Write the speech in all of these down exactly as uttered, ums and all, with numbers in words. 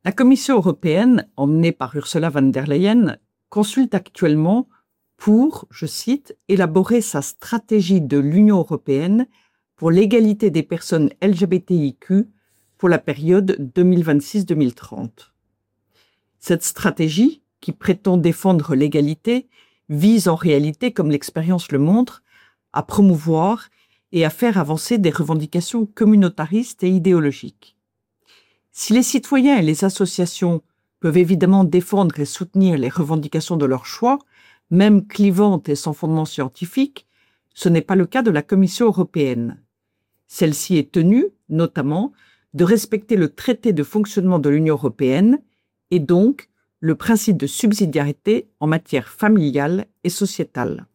La Commission européenne, emmenée par Ursula von der Leyen, consulte actuellement pour, je cite, élaborer sa stratégie de l'Union européenne pour l'égalité des personnes L G B T I Q pour la période deux mille vingt-six à deux mille trente. Cette stratégie, qui prétend défendre l'égalité, vise en réalité, comme l'expérience le montre, à promouvoir et à faire avancer des revendications communautaristes et idéologiques. Si les citoyens et les associations peuvent évidemment défendre et soutenir les revendications de leur choix, même clivantes et sans fondement scientifique, ce n'est pas le cas de la Commission européenne. Celle-ci est tenue, notamment, de respecter le traité de fonctionnement de l'Union européenne et donc le principe de subsidiarité en matière familiale et sociétale.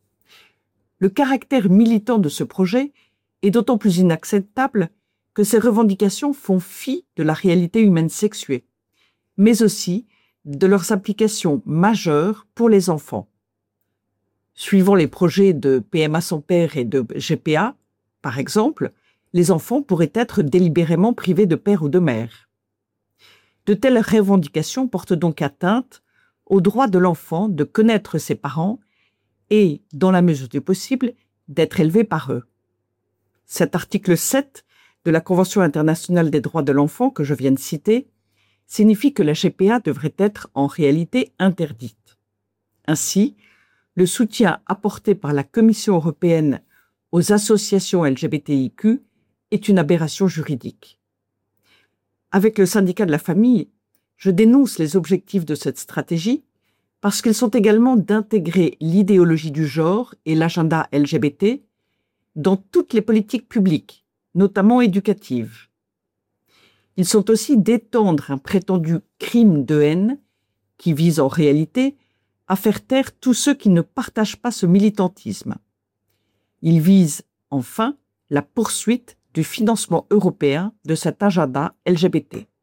Le caractère militant de ce projet est d'autant plus inacceptable que ces revendications font fi de la réalité humaine sexuée, mais aussi de leurs applications majeures pour les enfants. Suivant les projets de P M A sans père et de G P A, par exemple, les enfants pourraient être délibérément privés de père ou de mère. De telles revendications portent donc atteinte au droit de l'enfant de connaître ses parents et, dans la mesure du possible, d'être élevé par eux. Cet article sept de la Convention internationale des droits de l'enfant que je viens de citer signifie que la G P A devrait être en réalité interdite. Ainsi, le soutien apporté par la Commission européenne aux associations L G B T I Q est une aberration juridique. Avec le syndicat de la famille, je dénonce les objectifs de cette stratégie parce qu'ils sont également d'intégrer l'idéologie du genre et l'agenda L G B T dans toutes les politiques publiques, notamment éducatives. Ils sont aussi d'étendre un prétendu crime de haine qui vise en réalité à faire taire tous ceux qui ne partagent pas ce militantisme. Ils visent enfin la poursuite du financement européen de cet agenda L G B T.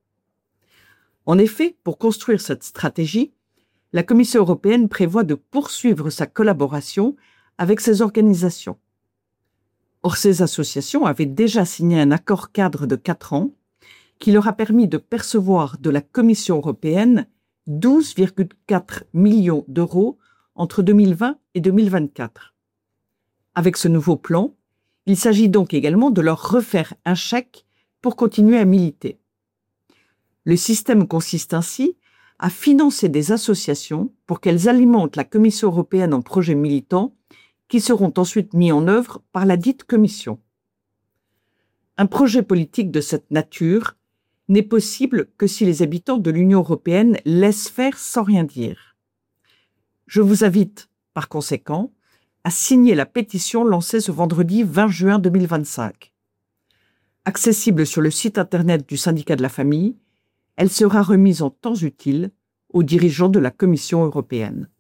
En effet, pour construire cette stratégie, la Commission européenne prévoit de poursuivre sa collaboration avec ces organisations. Or, ces associations avaient déjà signé un accord cadre de quatre ans qui leur a permis de percevoir de la Commission européenne douze virgule quatre millions d'euros entre deux mille vingt et deux mille vingt-quatre. Avec ce nouveau plan, il s'agit donc également de leur refaire un chèque pour continuer à militer. Le système consiste ainsi à financer des associations pour qu'elles alimentent la Commission européenne en projets militants qui seront ensuite mis en œuvre par la dite Commission. Un projet politique de cette nature n'est possible que si les habitants de l'Union européenne laissent faire sans rien dire. Je vous invite, par conséquent, à signer la pétition lancée ce vendredi vingt juin deux mille vingt-cinq. Accessible sur le site internet du syndicat de la famille, elle sera remise en temps utile aux dirigeants de la Commission européenne.